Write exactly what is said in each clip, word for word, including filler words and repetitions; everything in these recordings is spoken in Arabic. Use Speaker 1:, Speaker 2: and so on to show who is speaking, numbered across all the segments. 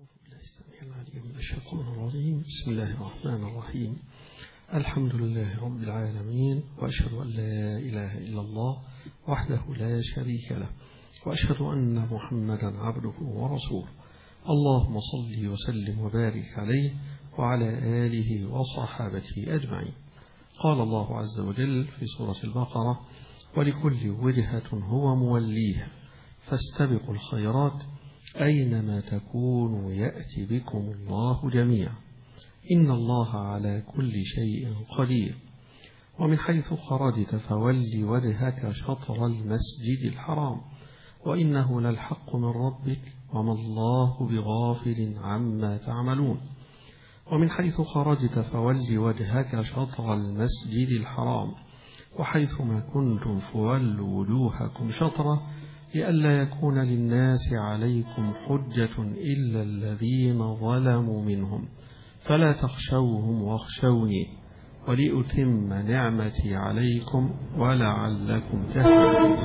Speaker 1: أعوذ بالله السميع العليم من الشيطان الرجيم. بسم الله الرحمن الرحيم. الحمد لله رب العالمين، وأشهد أن لا إله إلا الله وحده لا شريك له، وأشهد أن محمدا عبده ورسوله. اللهم صل وسلم وبارك عليه وعلى آله وصحابته أجمعين. قال الله عز وجل في سورة البقرة: ولكل وجهة هو موليها فاستبقوا الخيرات أينما تكونوا يأتي بكم الله جميعا إن الله على كل شيء قدير. ومن حيث خرجت فول وجهك شطر المسجد الحرام وإنه للحق من ربك وما الله بغافل عما تعملون. ومن حيث خرجت فول وجهك شطر المسجد الحرام وحيثما كنتم فولوا وجوهكم شطره لئلا يكون للناس عليكم حجة إلا الذين ظلموا منهم فلا تخشوهم واخشوني ولأتم نعمتي عليكم ولعلكم تهتدون.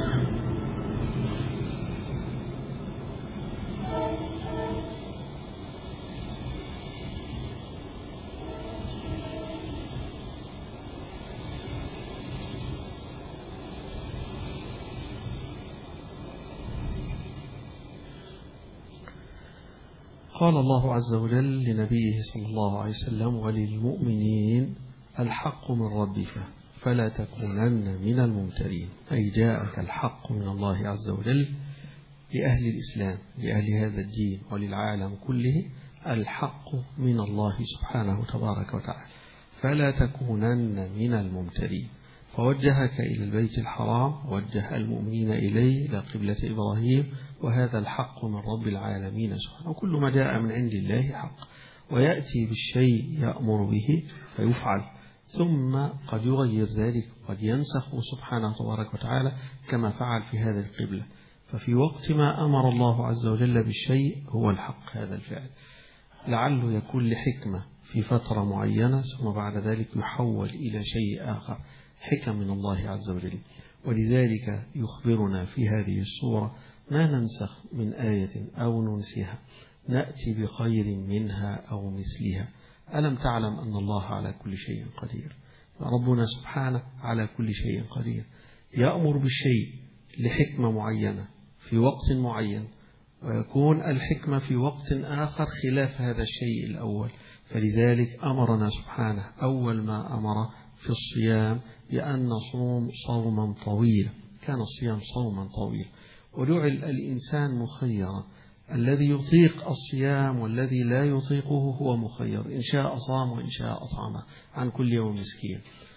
Speaker 1: قال الله عز وجل لنبيه صلى الله عليه وسلم: وللمؤمنين الحق من ربك فلا تكونن من الممترين. أي جاءك الحق من الله عز وجل لأهل الإسلام، لأهل هذا الدين وللعالم كله، الحق من الله سبحانه تبارك وتعالى، فلا تكونن من الممترين. فوجهك إلى البيت الحرام، وجه المؤمنين إليه إلى قبلة إبراهيم، وهذا الحق من رب العالمين سبحانه. وكل ما جاء من عند الله حق، ويأتي بالشيء يأمر به فيفعل، ثم قد يغير ذلك، قد ينسخ سبحانه تبارك وتعالى كما فعل في هذه القبلة. ففي وقت ما أمر الله عز وجل بالشيء هو الحق هذا الفعل، لعله يكون لحكمة في فترة معينة، ثم بعد ذلك يحول إلى شيء آخر، حكم من الله عز وجل. ولذلك يخبرنا في هذه السورة: ما ننسخ من آية أو ننسها نأتي بخير منها أو مثلها. ألم تعلم أن الله على كل شيء قدير؟ ربنا سبحانه على كل شيء قدير، يأمر بالشيء لحكمة معينة في وقت معين، ويكون الحكمة في وقت آخر خلاف هذا الشيء الأول. فلذلك أمرنا سبحانه أول ما أمر في الصيام بأن نصوم صوما طويلا، كان الصيام صوما طويلا، وجعل الإنسان مخيرا، الذي يطيق الصيام والذي لا يطيقه هو مخير، إن شاء صام وإن شاء أطعم عن كل يوم مسكين.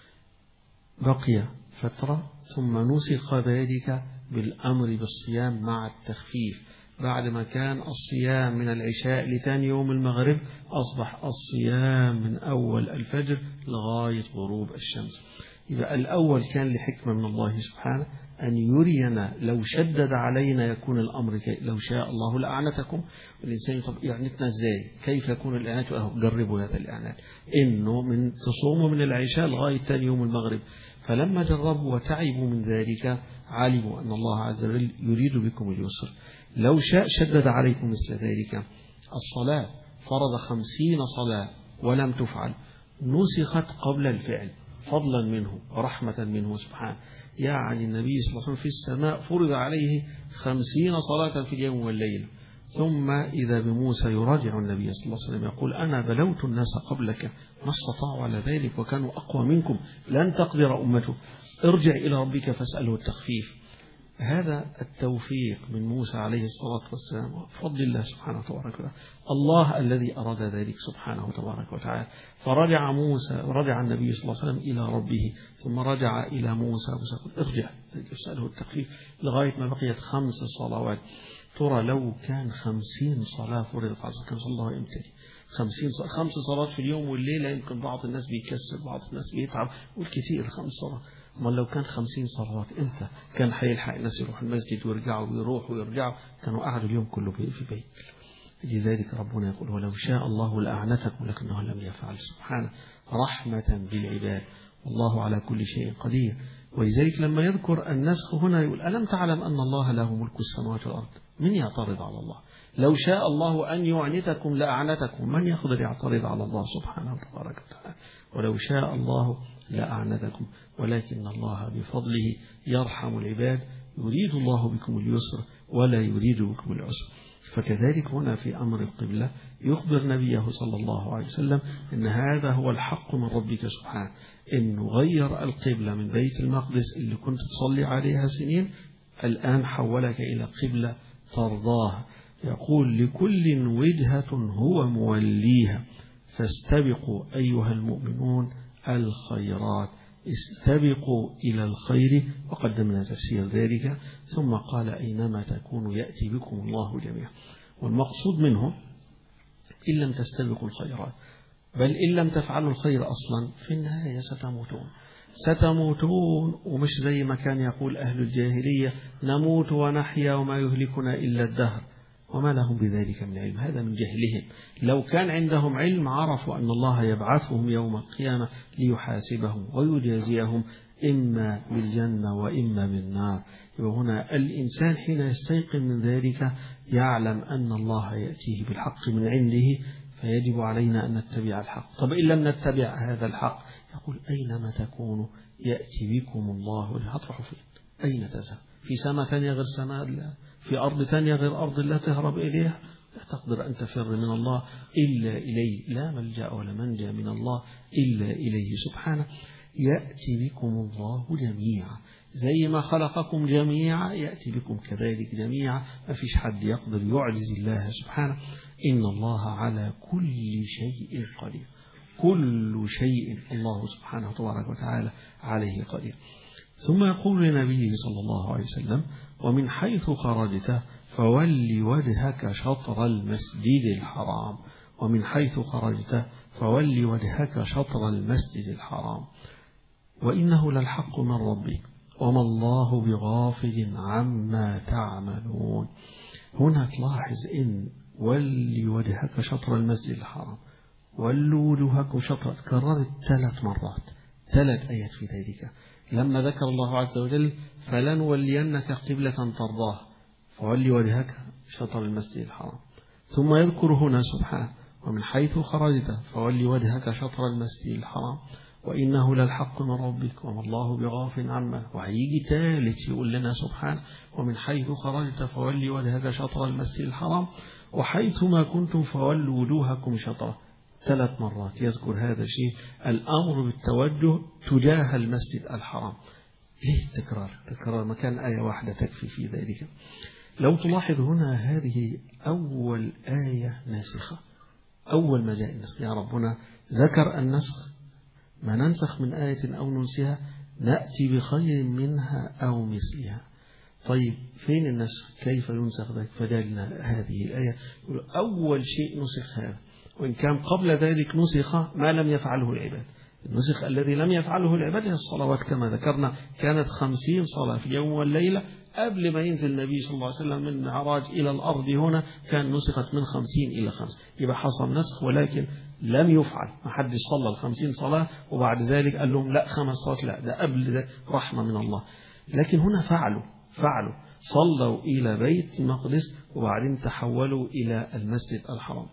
Speaker 1: بقي فترة ثم نسخ ذلك بالأمر بالصيام مع التخفيف. بعد ما كان الصيام من العشاء لثاني يوم المغرب، أصبح الصيام من أول الفجر لغاية غروب الشمس. إذا الأول كان لحكمة من الله سبحانه أن يرينا لو شدد علينا يكون الأمر كي لو شاء الله لأعنتكم. والإنسان طب إعنتنا إزاي؟ كيف يكون الإعنات؟ جربوا هذا الإعنات، إنه من تصوموا من العشاء لغاية ثاني يوم المغرب. فلما جربوا وتعبوا من ذلك علموا أن الله عز وجل يريد بكم اليسر. لو شاء شدد عليكم مثل ذلك. الصلاة فرض خمسين صلاة ولم تفعل، نسخت قبل الفعل فضلا منه ورحمة منه سبحانه. يعني النبي صلى الله عليه وسلم في السماء فرض عليه خمسين صلاة في اليوم والليلة، ثم إذا بموسى يراجع النبي صلى الله عليه وسلم يقول: أنا بلوت الناس قبلك ما استطاعوا على ذلك وكانوا أقوى منكم لن تقدر أمته، ارجع إلى ربك فاسأله التخفيف. هذا التوفيق من موسى عليه الصلاة والسلام وفضل الله سبحانه وتعالى، الله الذي أراد ذلك سبحانه وتبارك وتعالى. فرجع موسى رجع النبي صلى الله عليه وسلم إلى ربه، ثم رجع إلى موسى موسى ارجع فاسأله التخفيف لغاية ما بقيت خمس صلوات. ترى لو كان خمسين صلاة فرضت على كان صلى الله يمتدي خمسين خمس صلاة في اليوم والليلة، يمكن بعض الناس بيكسر، بعض الناس بيتعب، والكثير خمس صلاة. ما لو كان خمسين صلوات امتى كان حيلحق الناس يروح المسجد ويرجعوا ويروحوا ويرجعوا؟ كانوا قعدوا اليوم كله في بيت. لذلك ربنا يقول: ولو شاء الله لأعنتكم لكنه لم يفعل، سبحانه رحمة بالعباد والله على كل شيء قدير. ولذلك لما يذكر النسخ هنا يقول ألم تعلم أن الله له ملك السماوات والأرض. من يعترض على الله؟ لو شاء الله أن يعنتكم لأعنتكم. من يقدر يعترض على الله سبحانه وتبارك وتعالى؟ ولو شاء الله لأعنتكم، ولكن الله بفضله يرحم العباد. يريد الله بكم اليسر ولا يريد بكم العسر. فكذلك هنا في أمر القبلة يخبر نبيه صلى الله عليه وسلم أن هذا هو الحق من ربك سبحانه، أنه غير القبلة من بيت المقدس اللي كنت تصلي عليها سنين، الآن حولك إلى قبلة ترضاها. يقول لكل وجهة هو موليها فاستبقوا أيها المؤمنون الخيرات. استبقوا إلى الخير، وقدمنا تفسير ذلك. ثم قال أينما تكونوا يأتي بكم الله جميعا. والمقصود منه إن لم تستبقوا الخيرات، بل إن لم تفعلوا الخير أصلا في النهاية ستموتون ستموتون ومش زي ما كان يقول أهل الجاهلية نموت ونحيا وما يهلكنا إلا الدهر، وما لهم بذلك من علم. هذا من جهلهم. لو كان عندهم علم عرفوا أن الله يبعثهم يوم القيامة ليحاسبهم ويجازيهم إما بالجنة وإما بالنار. وهنا الإنسان حين يستيقن من ذلك يعلم أن الله يأتيه بالحق من عنده، فيجب علينا أن نتبع الحق. طب إن لم نتبع هذا الحق يقول أينما تكونوا يأتي بكم الله. هتروحوا فين؟ أين تذهب؟ في سماء ثانية غير سماء الله؟ في أرض ثانية غير أرض الله تهرب إليها؟ لا تقدر أن تفر من الله إلا إليه. لا ملجأ ولا منجا من الله إلا إليه سبحانه. يأتي بكم الله جميعا، زي ما خلقكم جميعا يأتي بكم كذلك جميعا. ما فيش حد يقدر يعجز الله سبحانه. إن الله على كل شيء قدير. كل شيء الله سبحانه تبارك وتعالى عليه قدير. ثم يقول لنبيه صلى الله عليه وسلم ومن حيث خرجت فول وجهك شطر المسجد الحرام. ومن حيث خرجت فول وجهك شطر المسجد الحرام وإنه للحق من ربك وما الله بغافل عما تعملون. هنا تلاحظ إن ولي وجهك شطر المسجد الحرام، ولوا وجوهكم شطر، تكررت ثلاث مرات، ثلاث آيات في ذلك. لما ذكر الله عز وجل فلنولينك قبلة ترضاها فولي وجهك شطر المسجد الحرام، ثم يذكر هنا سبحانه ومن حيث خرجت فولي وجهك شطر المسجد الحرام وإنه للحق من ربك وما الله بغافل عما. وهيجي ثالث يقول لنا سبحانه ومن حيث خرجت فولي وجهك شطر المسجد الحرام وحيث ما كنتم فولوا وجوهكم شطره. ثلاث مرات يذكر هذا الشيء، الأمر بالتوجه تجاه المسجد الحرام. ليه التكرار؟ تكرار مكان آية واحدة تكفي في ذلك. لو تلاحظ هنا هذه أول آية ناسخة، أول ما جاء النسخ. يا ربنا ذكر النسخ، ما ننسخ من آية أو ننسها نأتي بخير منها أو مثلها. طيب فين النسخ؟ كيف ينسخ ذلك؟ فجعلنا هذه الآية أول شيء نسخ هذا، وإن كان قبل ذلك نسخ ما لم يفعله العباد. النسخ الذي لم يفعله العباد هي الصلوات كما ذكرنا، كانت خمسين صلاة في يوم والليلة. قبل ما ينزل النبي صلى الله عليه وسلم من معراج إلى الأرض هنا كان نسخت من خمسين إلى خمس، يبقى حصل نسخ ولكن لم يفعل. ما حدش صلى الخمسين صلاة وبعد ذلك قال لهم لا خمس صلاة، لا ده قبل ده رحمة من الله. لكن هنا فعلوا فعلوا صلوا إلى بيت المقدس وبعدين تحولوا إلى المسجد الحرام.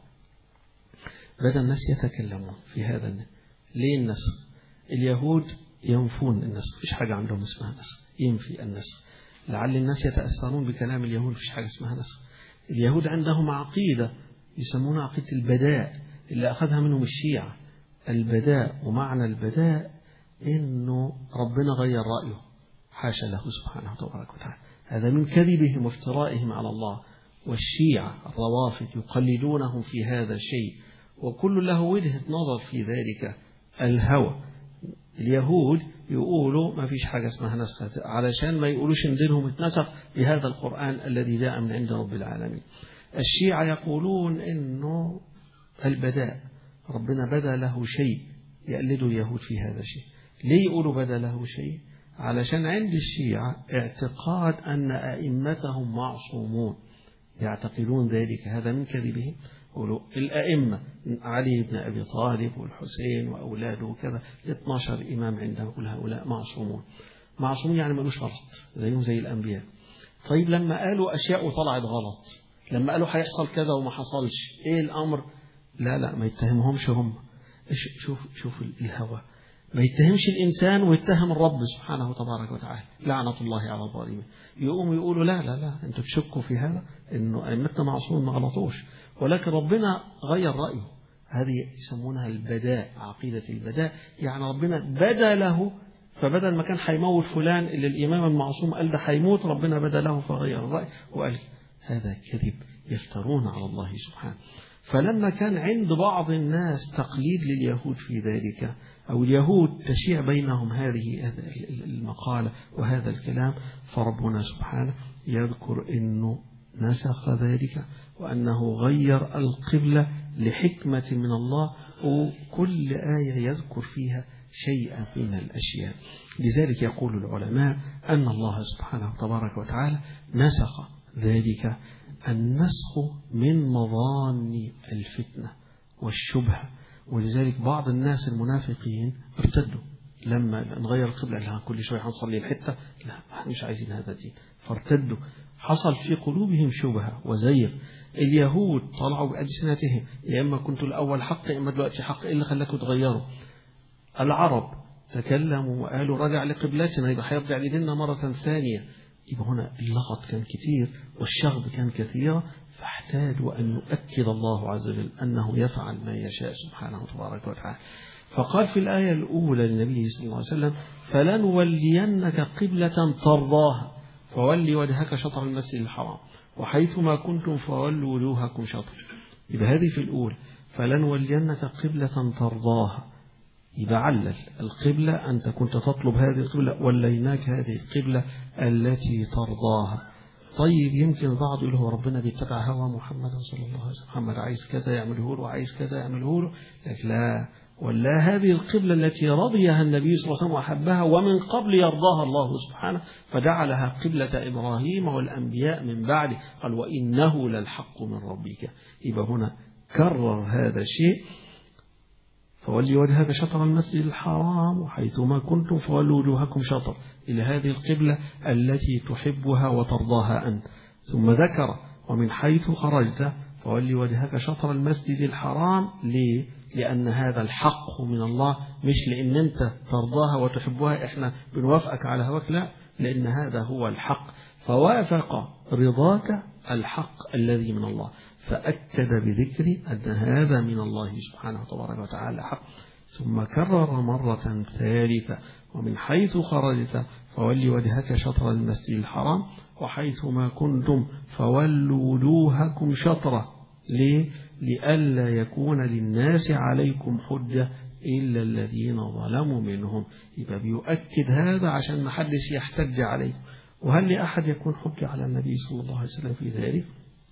Speaker 1: بدأ الناس يتكلمون في هذا النسخ. ليه النسخ؟ اليهود ينفون النسخ، فيش حاجة عندهم اسمها نسخ، ينفي النسخ. لعل الناس يتأثرون بكلام اليهود، فيش حاجة اسمها نسخ. اليهود عندهم عقيدة يسمونها عقيدة البداء اللي أخذها منهم الشيعة. البداء، ومعنى البداء إنه ربنا غير رأيه، حاشا له سبحانه وتبارك وتعالى. هذا من كذبهم وافترائهم على الله. والشيعة الروافض يقلدونهم في هذا الشيء، وكل له وجهة نظر في ذلك، الهوى. اليهود يقولوا ما فيش حاجة اسمها نسخ علشان ما يقولوش ان دينهم اتنسخ بهذا القرآن الذي جاء من عند رب العالمين. الشيعة يقولون انه البداء، ربنا بدا له شيء، يقلدوا اليهود في هذا الشيء. ليه يقولوا بدا له شيء؟ علشان عند الشيعة اعتقاد أن أئمتهم معصومون، يعتقدون ذلك، هذا من كذبهم. يقولوا الأئمة علي بن أبي طالب والحسين وأولاده وكذا اثنا عشر إمام عندهم، كل هؤلاء معصومون. معصومون يعني ملوش غلط زيهم زي الأنبياء. طيب لما قالوا أشياء وطلعت غلط، لما قالوا هيحصل كذا وما حصلش، إيه الأمر؟ لا لا ما يتهمهمش هم. شوف شوف الهوى، ما يتهمش الإنسان ويتهم الرب سبحانه تبارك وتعالى، لعنة الله على الظالمين. يقوموا يقولوا لا لا لا أنتوا تشكوا في هذا إنه أئمتنا معصومون ما غلطوش، ولكن ربنا غير رأيه. هذه يسمونها البداء، عقيدة البداء، يعني ربنا بدا له، فبدل ما كان هيموت فلان اللي الإمام المعصوم قال ده هيموت، ربنا بدا له فغير الرأي وقال هذا كذب، يفترون على الله سبحانه. فلما كان عند بعض الناس تقليد لليهود في ذلك، أو اليهود تشيع بينهم هذه المقالة وهذا الكلام، فربنا سبحانه يذكر أنه نسخ ذلك وأنه غير القبلة لحكمة من الله، وكل آية يذكر فيها شيئا من الأشياء. لذلك يقول العلماء أن الله سبحانه تبارك وتعالى نسخ ذلك. النسخ من مظان الفتنة والشبهة، ولذلك بعض الناس المنافقين ارتدوا لما نغير القبلة، لها كل شوية هنصلي الحتة، لا احنا مش عايزين هذا الدين، فارتدوا. حصل في قلوبهم شبهة وزيغ. اليهود طلعوا بألسنتهم يا إما كنتوا الأول حق يا إما دلوقتي حق، إيه اللي خلاكم تغيروا؟ العرب تكلموا وقالوا رجع لقبلتنا، يبقى هيرجع لديننا مرة ثانية. يبقى هنا اللغط كان كثير والشغب كان كثيرا، فاحتاجوا أن يؤكد الله عز وجل أنه يفعل ما يشاء سبحانه تبارك وتعالى. فقال في الآية الأولى للنبي صلى الله عليه وسلم فلنولينك قبلة ترضاها فولي وجهك شطر المسجد الحرام وحيثما كنتم فولوا وجوهكم شطر. يبقى هذه في الأولى فلنولينك قبلة ترضاها، يبقى علل القبلة أنت كنت تطلب هذه القبلة، وليناك هذه القبلة التي ترضاها. طيب يمكن البعض يقول هو ربنا بيتبع هوى محمد صلى الله عليه وسلم، محمد عايز كذا يعمله له وعايز كذا يعمله له، لكن لا، ولا هذه القبلة التي رضيها النبي صلى الله عليه وسلم وأحبها ومن قبل يرضاها الله سبحانه، فجعلها قبلة إبراهيم والأنبياء من بعده، قال وإنه للحق من ربك. يبقى هنا كرر هذا الشيء، فولي وجهك شطر المسجد الحرام وحيثما كنتم فولوا وجوهكم شطر، إلى هذه القبلة التي تحبها وترضاها أنت. ثم ذكر ومن حيث خرجت فولي وجهك شطر المسجد الحرام. ليه؟ لأن هذا الحق من الله، مش لأن أنت ترضاها وتحبها إحنا بنوافقك على هواك، لا، لأن هذا هو الحق، فوافق رضاك الحق الذي من الله، فأكد بذكر أن هذا من الله سبحانه تبارك وتعالى حق. ثم كرر مرة ثالثة ومن حيث خرجت فولي وجهك شطر المسجد الحرام وحيثما كنتم فولوا وجوهكم شطره. ليه؟ لئلا يكون للناس عليكم حجة إلا الذين ظلموا منهم. يبقى بيؤكد هذا عشان ما حدش يحتج عليه. وهل لأحد يكون حجة على النبي صلى الله عليه وسلم في ذلك؟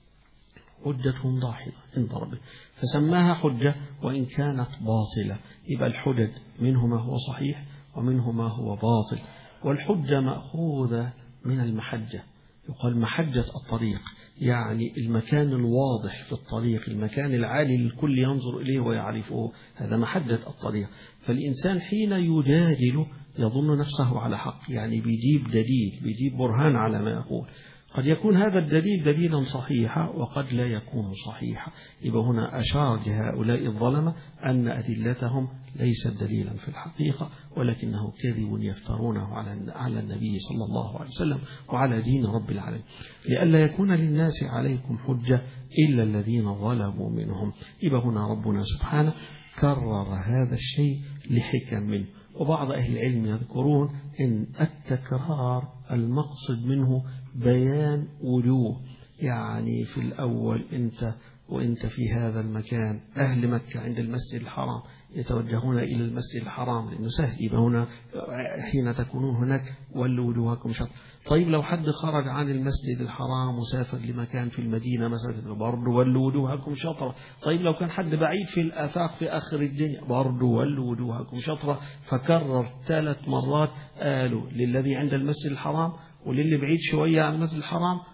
Speaker 1: حجة ضاحية عند ربه، فسماها حجة وإن كانت باطلة. يبقى الحجج منه ما هو صحيح ومنه ما هو باطل، والحجة مأخوذة من المحجة. يقال محجة الطريق، يعني المكان الواضح في الطريق، المكان العالي الكل ينظر إليه ويعرفه، هذا محجة الطريق. فالإنسان حين يجادل يظن نفسه على حق، يعني بيجيب دليل، بيجيب برهان على ما يقول. قد يكون هذا الدليل دليلا صحيحا وقد لا يكون صحيحا. يبقى هنا أشار لهؤلاء الظلمة أن أدلتهم ليست دليلا في الحقيقة، ولكنه كذب يفترونه على على النبي صلى الله عليه وسلم وعلى دين رب العالمين، لئلا يكون للناس عليكم حجة إلا الذين ظلموا منهم. يبقى هنا ربنا سبحانه كرر هذا الشيء لحكم منه. وبعض أهل العلم يذكرون أن التكرار المقصد منه بيان وجوه، يعني في الأول أنت وأنت في هذا المكان، أهل مكة عند المسجد الحرام يتوجهون إلى المسجد الحرام لأنه سهل، يبقى هنا حين تكونون هناك ولوا وجوهكم شطر. طيب لو حد خرج عن المسجد الحرام وسافر لمكان في المدينة مثلا برضه ولوا وجوهكم شطرة. طيب لو كان حد بعيد في الآفاق في آخر الدنيا برضه ولوا وجوهكم شطرة. فكرر ثلاث مرات، قالوا للذي عند المسجد الحرام وللي بعيد شوية عن المسجد الحرام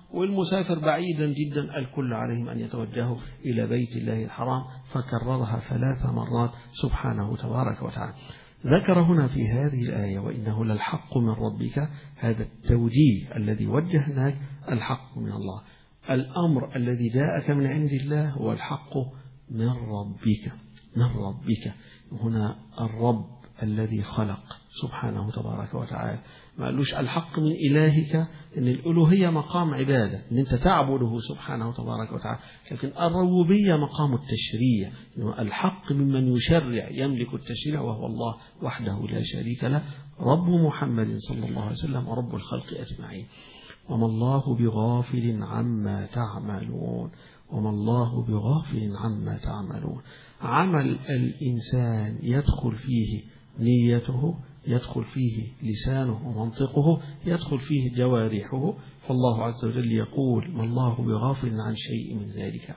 Speaker 1: والمسافر بعيدا جدا، الكل عليهم أن يتوجهوا إلى بيت الله الحرام، فكررها ثلاث مرات سبحانه تبارك وتعالى. ذكر هنا في هذه الآية وإنه للحق من ربك، هذا التوجيه الذي وجهناك الحق من الله، الأمر الذي جاءك من عند الله هو الحق من ربك من ربك. هنا الرب الذي خلق سبحانه تبارك وتعالى، ما قالوش الحق من إلهك، إن الألوهية مقام عبادة إن أنت تعبده سبحانه تبارك وتعالى، لكن الربوبية مقام التشريع، إنه الحق ممن يشرع يملك التشريع وهو الله وحده لا شريك له، رب محمد صلى الله عليه وسلم ورب الخلق أجمعين. وما الله بغافل عما تعملون وما الله بغافل عما تعملون. عمل الإنسان يدخل فيه نيته، يدخل فيه لسانه ومنطقه، يدخل فيه جوارحه، فالله عز وجل يقول ما الله بغافل عن شيء من ذلك،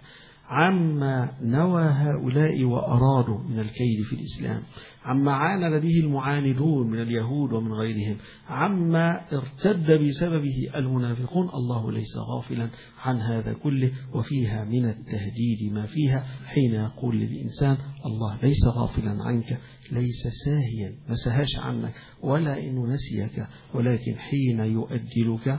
Speaker 1: عما نوى هؤلاء وأرادوا من الكيد في الإسلام، عما عاند به المعاندون من اليهود ومن غيرهم، عما ارتد بسببه المنافقون، الله ليس غافلا عن هذا كله. وفيها من التهديد ما فيها حين يقول للإنسان الله ليس غافلا عنك، ليس ساهيا ما سهاش عنك ولا إنه نسيك، ولكن حين يؤجلك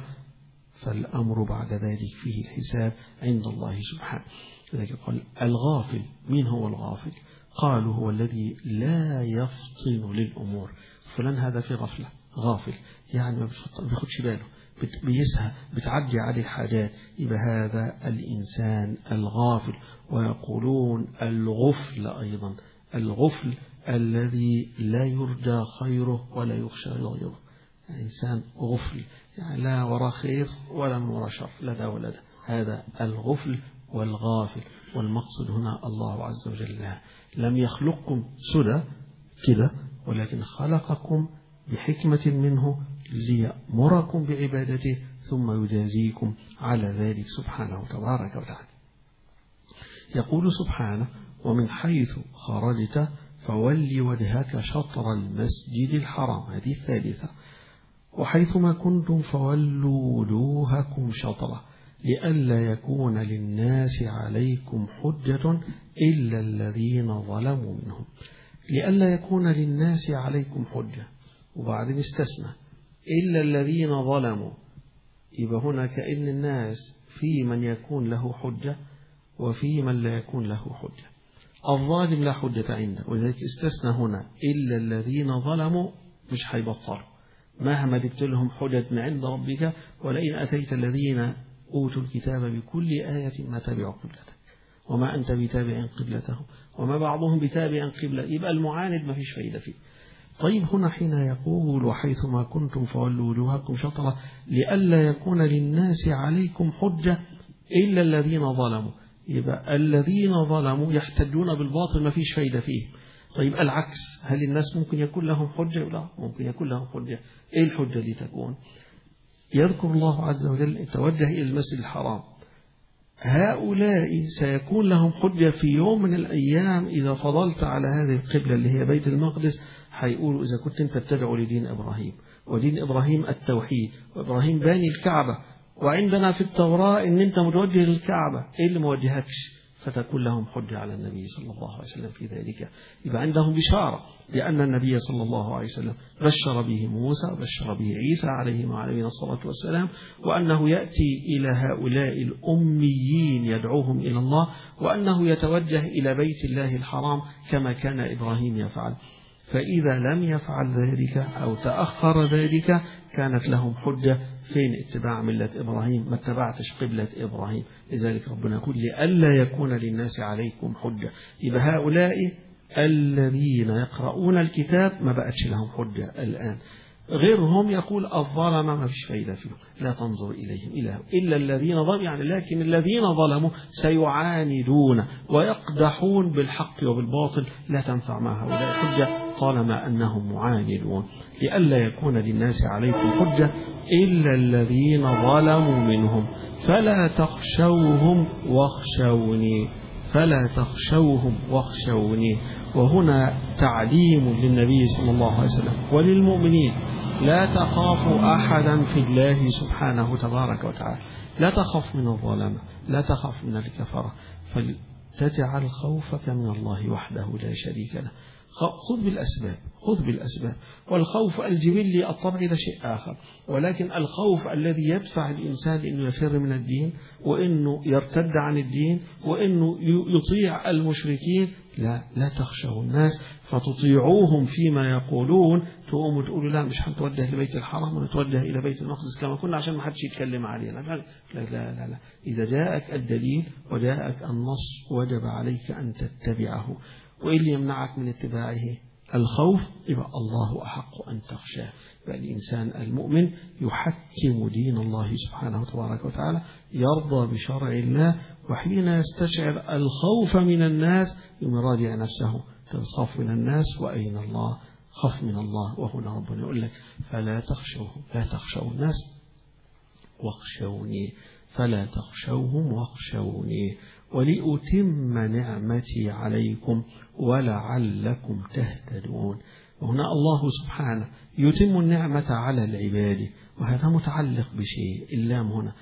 Speaker 1: فالأمر بعد ذلك فيه الحساب عند الله سبحانه. لذلك قال الغافل. من هو الغافل؟ قالوا هو الذي لا يفطن للأمور. فلان هذا في غفلة، غافل يعني ما بياخدش باله، بيسهى، بتعدي عليه حاجات، يبقى هذا الإنسان الغافل. ويقولون الغفل أيضا، الغفل الذي لا يرجى خيره ولا يخشى غيره، إنسان غفل يعني لا وراء خير ولا من وراء شر، لا ده ولا ده، هذا الغفل والغافل. والمقصد هنا الله عز وجل لم يخلقكم سدى كده، ولكن خلقكم بحكمة منه ليأمركم بعبادته ثم يجازيكم على ذلك سبحانه تبارك وتعالى. يقول سبحانه ومن حيث خرجت فولي وجهك شطر المسجد الحرام، هذه الثالثة. وحيثما كنتم فولوا وجوهكم شطره لئلا يكون للناس عليكم حجة إلا الذين ظلموا منهم. لئلا يكون للناس عليكم حجة، وبعدين استثنى إلا الذين ظلموا، يبقى هنا كأن الناس في من يكون له حجة وفي من لا يكون له حجة. الظالم لا حجة عنده، ولذلك استثنى هنا إلا الذين ظلموا، مش هيبطلوا مهما جبت لهم حجة من عند ربك، ولئن أتيت الذين أوتوا الكتاب بكل آية ما تبعوا قبلتك وما أنت بتابع قبلتهم وما بعضهم بتابع قبلة، يبقى المعاند ما فيش فايدة فيه. طيب هنا حين يقول وحيثما كنتم فولوا وجوهكم شطرة لئلا يكون للناس عليكم حجة إلا الذين ظلموا، يبقى الذين ظلموا يحتجون بالباطل ما فيش فايدة فيه. طيب العكس، هل الناس ممكن يكون لهم حجة؟ لا، ممكن يكون لهم حجة. إيه الحجة اللي تكون؟ يذكر الله عز وجل توجه إلى المسجد الحرام، هؤلاء سيكون لهم حجة في يوم من الأيام إذا فضلت على هذه القبلة اللي هي بيت المقدس، هيقولوا إذا كنت أنت بتدعو لدين إبراهيم، ودين إبراهيم التوحيد، وإبراهيم باني الكعبة، وعندنا في التوراة إن أنت متوجه للكعبة، إيه اللي موجهكش؟ فتكون لهم حجة على النبي صلى الله عليه وسلم في ذلك. يبقى عندهم بشارة بأن النبي صلى الله عليه وسلم بشر به موسى وبشر به عيسى عليهما وعلينا الصلاة والسلام، وأنه يأتي إلى هؤلاء الأميين يدعوهم إلى الله، وأنه يتوجه إلى بيت الله الحرام كما كان إبراهيم يفعل. فإذا لم يفعل ذلك أو تأخر ذلك كانت لهم حجة فين اتباع ملة إبراهيم، ما اتبعتش قبلة إبراهيم. لذلك ربنا يقول لئلا يكون للناس عليكم حجة. يبقى هؤلاء الذين يقرؤون الكتاب ما بقتش لهم حجة الآن، غيرهم يقول الظلم ما فيش فايدة فيهم، لا تنظر إليهم إله إلا الذين ظلموا، يعني لكن الذين ظلموا سيعاندون ويقدحون بالحق وبالباطل، لا تنفع مع هؤلاء حجة طالما أنهم معاندون. لئلا يكون للناس عليكم حجة إلا الذين ظلموا منهم فلا تخشوهم واخشوني فلا تخشوهم واخشوني. وهنا تعليم للنبي صلى الله عليه وسلم وللمؤمنين، لا تخافوا أحدا في الله سبحانه تبارك وتعالى، لا تخف من الظلمة، لا تخف من الكفرة، فلتجعل خوفك من الله وحده لا شريك له. خذ بالأسباب، خذ بالأسباب. والخوف الجبلي الطبيعي ده شيء آخر، ولكن الخوف الذي يدفع الإنسان إنه يفر من الدين وإنه يرتد عن الدين وإنه يطيع المشركين، لا لا تخشوا الناس فتطيعوهم فيما يقولون، تقوموا تقولوا لا مش هنتوجه لبيت الحرام ونتوجه إلى بيت المقدس كما كنا عشان ما حدش يتكلم علينا. لا لا لا, لا. إذا جاءك الدليل وجاءك النص وجب عليك أن تتبعه، وإيه اللي يمنعك من اتباعه؟ الخوف، يبقى الله أحق أن تخشاه. يبقى الإنسان المؤمن يحكم دين الله سبحانه وتبارك وتعالى، يرضى بشرع الله، وحين يستشعر الخوف من الناس يراجع نفسه، تخاف من الناس وأين الله؟ خف من الله. وهنا ربنا يقول لك فلا تخشوهم، لا تخشوا الناس واخشوني، فلا تخشوهم واخشوني ولأتم نعمتي عليكم ولعلكم تهتدون. وهنا الله سبحانه يتم النعمة على العباد، وهذا متعلق بشيء، اللام هنا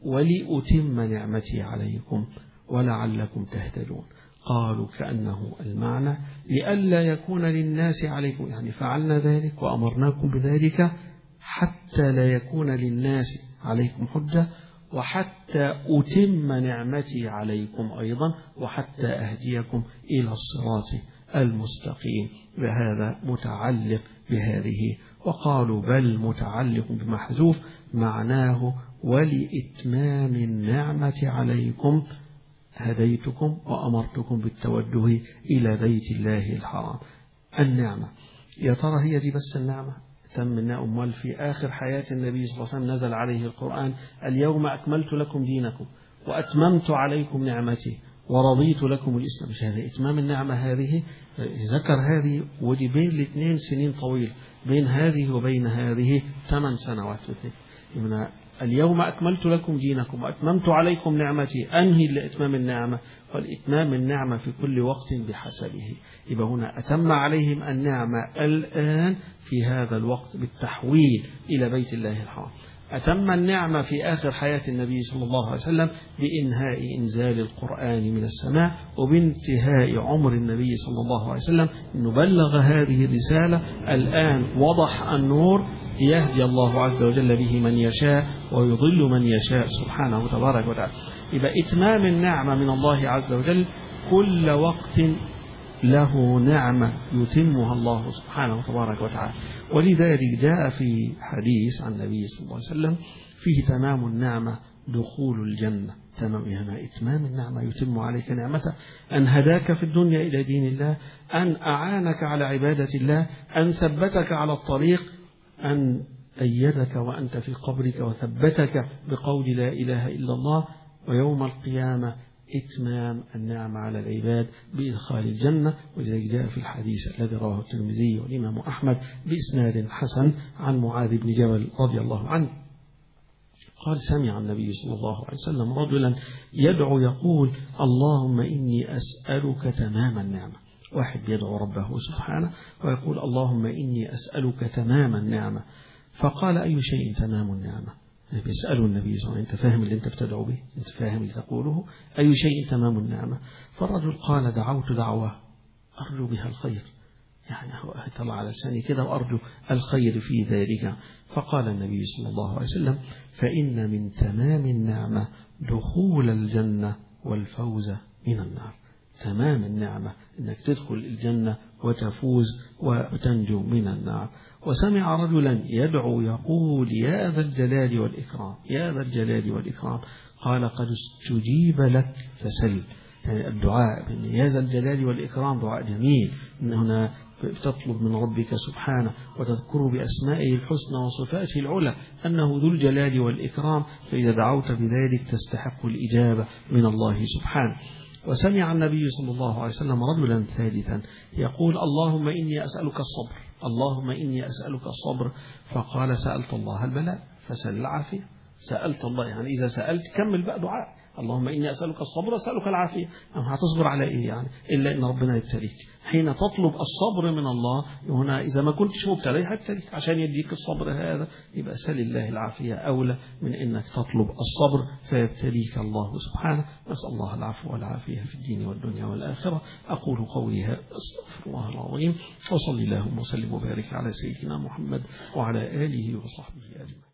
Speaker 1: ولأتم نعمتي عليكم ولعلكم تهتدون. قالوا كأنه المعنى لئلا يكون للناس عليكم، يعني فعلنا ذلك وأمرناكم بذلك حتى لا يكون للناس عليكم حجة، وحتى أتم نعمتي عليكم أيضا، وحتى أهديكم إلى الصراط المستقيم. وهذا متعلق بهذه. وقالوا بل متعلق بمحذوف، معناه ولإتمام النعمة عليكم هديتكم وأمرتكم بالتوجه إلى بيت الله الحرام. النعمة يا ترى هي دي بس النعمة؟ تم النعمة. أمال في آخر حياة النبي صلى الله عليه وسلم نزل عليه القرآن اليوم أكملت لكم دينكم وأتممت عليكم نعمتي ورضيت لكم الإسلام. مش هذا إتمام النعمة؟ هذه ذكر هذه، ودي بين الاثنين سنين طويل، بين هذه وبين هذه ثمان سنوات. من اليوم أكملت لكم دينكم وأتممت عليكم نعمتي، أنهي لإتمام النعمة؟ والإتمام النعمة في كل وقت بحسبه. يبقى هنا أتم عليهم النعمة الآن في هذا الوقت بالتحويل إلى بيت الله الحرام. أتم النعمة في آخر حياة النبي صلى الله عليه وسلم بإنهاء إنزال القرآن من السماء، وبانتهاء عمر النبي صلى الله عليه وسلم أنه بلغ هذه الرسالة. الآن وضح النور يهدي الله عز وجل به من يشاء ويضل من يشاء سبحانه وتبارك وتعالى. يبقى إتمام النعمة من الله عز وجل كل وقت له نعمة يتمها الله سبحانه وتبارك وتعالى. ولذلك جاء في حديث عن النبي صلى الله عليه وسلم فيه تمام النعمة دخول الجنة. تمام هنا إتمام النعمة، يتم عليك نعمته، أن هداك في الدنيا إلى دين الله، أن أعانك على عبادة الله، أن ثبتك على الطريق، أن أيدك وأنت في قبرك وثبتك بقول لا إله إلا الله، ويوم القيامة إتمام النعمة على العباد بإدخال الجنة. ولذلك جاء في الحديث الذي رواه الترمذي والإمام أحمد بإسناد حسن عن معاذ بن جبل رضي الله عنه قال سمع النبي صلى الله عليه وسلم رجلا يدعو يقول اللهم إني أسألك تمام النعمة. واحد يدعو ربه سبحانه ويقول اللهم إني أسألك تمام النعمة. فقال أي شيء تمام النعمة؟ بيسأله النبي صلى الله عليه وسلم أنت فاهم اللي أنت بتدعو به؟ أنت فاهم اللي تقوله؟ أي شيء تمام النعمة؟ فالرجل قال دعوت دعوة أرجو بها الخير، يعني هو طلع على لساني كده وأرجو الخير في ذلك. فقال النبي صلى الله عليه وسلم فإن من تمام النعمة دخول الجنة والفوز من النار. تمام النعمة أنك تدخل الجنة وتفوز وتنجو من النار. وسمع رجلا يدعو يقول يا ذا الجلال والإكرام، يا ذا الجلال والإكرام. قال قد استجيب لك فسل. يعني الدعاء يا ذا الجلال والإكرام دعاء جميل، إن هنا تطلب من ربك سبحانه وتذكره بأسمائه الحسنى وصفاته العلى أنه ذو الجلال والإكرام، فإذا دعوت بذلك تستحق الإجابة من الله سبحانه. وسمع النبي صلى الله عليه وسلم رجلا ثالثا يقول اللهم إني أسألك الصبر، اللهم إني أسألك الصبر. فقال سألت الله البلاء فسل العافية، سألت الله، يعني إذا سألت كمل بقى دعاء، اللهم إني أسألك الصبر وأسألك العافية. هتصبر على إيه يعني إلا إن ربنا يبتليك. حين تطلب الصبر من الله هنا، إذا ما كنتش مبتلي هيبتليك عشان يديك الصبر هذا، يبقى سل الله العافية أولى من إنك تطلب الصبر فيبتليك الله سبحانه. نسأل الله العفو والعافية في الدين والدنيا والآخرة. أقول قولي هذا أستغفر الله العظيم، وصلي اللهم وسلم وبارك على سيدنا محمد وعلى آله وصحبه أجمعين.